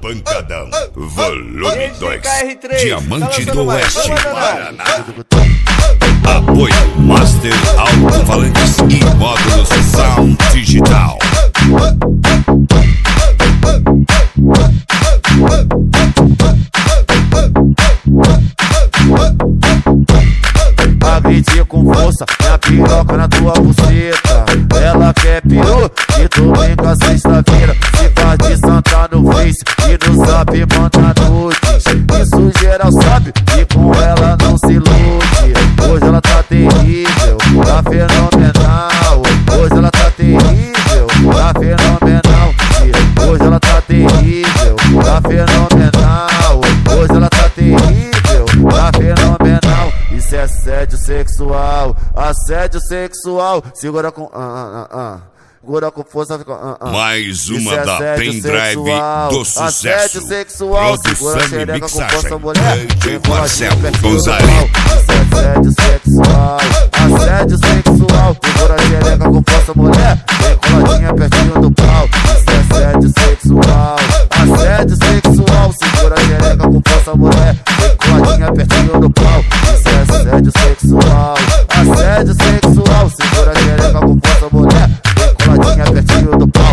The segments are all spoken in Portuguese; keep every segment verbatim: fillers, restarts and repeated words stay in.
Pancadão, volume dois, R três, Diamante tá do mais. Oeste, Vamos, Paraná. Apoio Master Alto-Falantes e módulos Sound Digital. Agride com força, minha piroca na tua buceta. Ela quer peru e tu vem com a sexta-feira. Se faz de santa no Face e no Zap manda nudes. Isso geral sabe e com ela não se ilude. Hoje ela tá terrível, tá fenomenal. Hoje ela tá terrível, tá fenomenal. Hoje ela tá terrível, tá fenomenal. Hoje ela tá terrível, tá fenomenal. Isso é assédio sexual, assédio sexual. Segura com... Ah, ah, ah. Segura com força, fica... Ah, ah. Mais uma é da Pendrive do Sucesso. Assédio sexual. Segura a xereca com força, mulher. D J Marcelo Isso Gonzalez. é assédio sexual, assédio sexual. Segura a xereca com força, mulher. Vem coladinha pertinho do pau. Isso é assédio sexual, assédio sexual. Segura a xereca com força, mulher. Vem coladinha pertinho do pau. Isso é assédio sexual, assédio sexual. Segura a xereca com força, mulher. Vem coladinha pertinho do pau.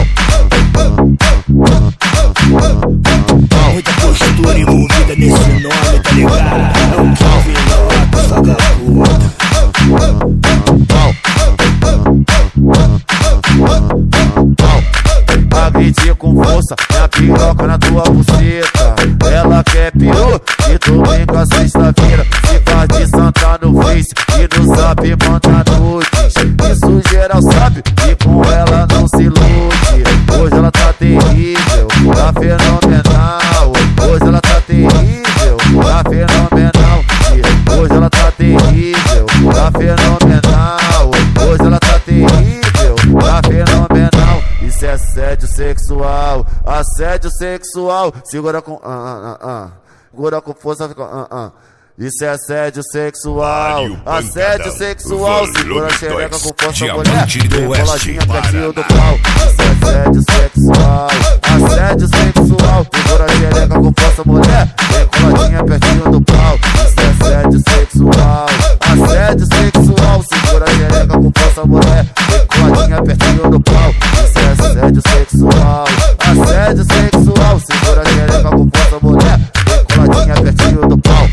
Muita postura envolvida nesse nome, tá ligado? É o Calvin Lopes, vagabundo. Agride com força, minha piroca na tua buceta. Ela quer peru e tu vem com a sexta-feira. Se faz de santa no Face e no Zap manda nudes. Isso geral sabe e com ela não se ilude. Hoje ela tá terrível, tá fenomenal. Hoje ela tá terrível, tá fenomenal. Hoje ela tá terrível, tá fenomenal. Hoje ela tá terrível, tá fenomenal. Isso é assédio sexual, assédio sexual. Segura com... Ah, ah, ah. Segura com força, fica... Ah, ah. Isso é assédio sexual, assédio sexual. Segura a xereca com força, mulher. Vem coladinha pertinho do pau. Isso é assédio sexual, assédio sexual. Segura a xereca com força, mulher. Vem coladinha pertinho do pau. Isso é assédio sexual, assédio sexual. Segura a xereca com força, mulher. Vem coladinha pertinho do pau. Isso é assédio sexual, assédio sexual. Segura a xereca com força, mulher. Vem coladinha pertinho do pau.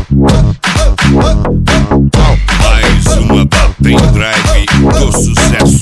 Mais uma da Pendrive do Sucesso.